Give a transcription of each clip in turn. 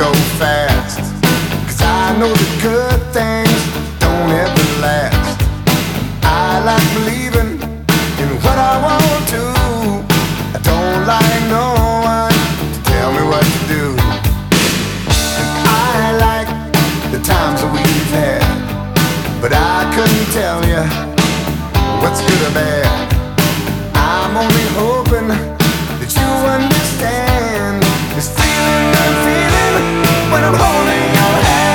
go fast, 'cause I know the good things don't ever last. I like believing in what I want to. I don't like no one to tell me what to do. And I like the times that we've had, but I couldn't tell you what's good or bad. I'm only hoping that you understand this feeling I'm feeling when I'm holding your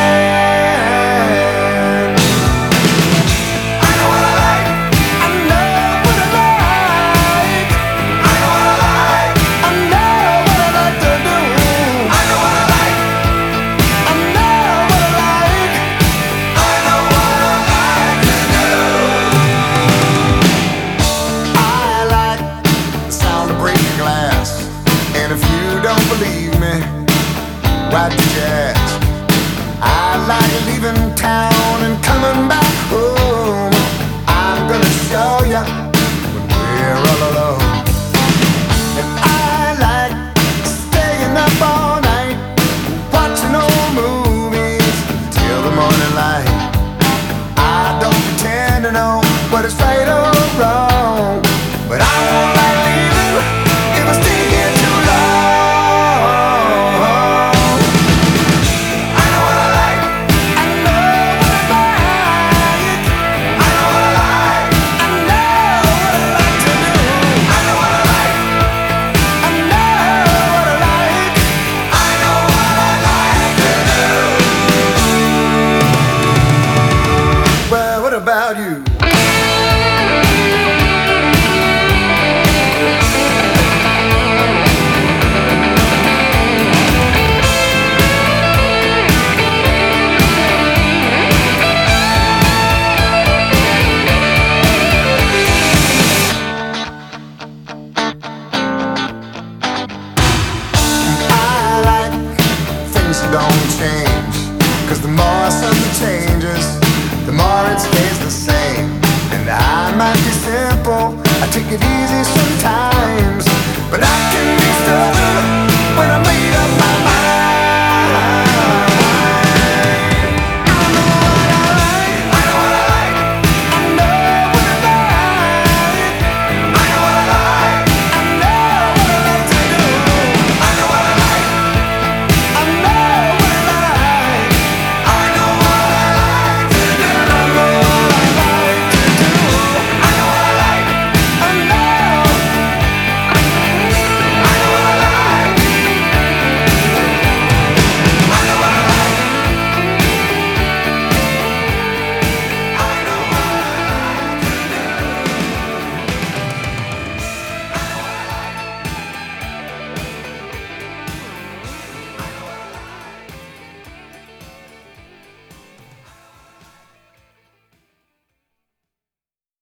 hand. I know what I like, I know what I like. I know what I like, I know what I like to do. I know what I like, I know what I like. I know what I like to do. I like the sound of breaking glass, and if you don't believe me, why did you ask? I like leaving town and coming back home. I'm gonna show you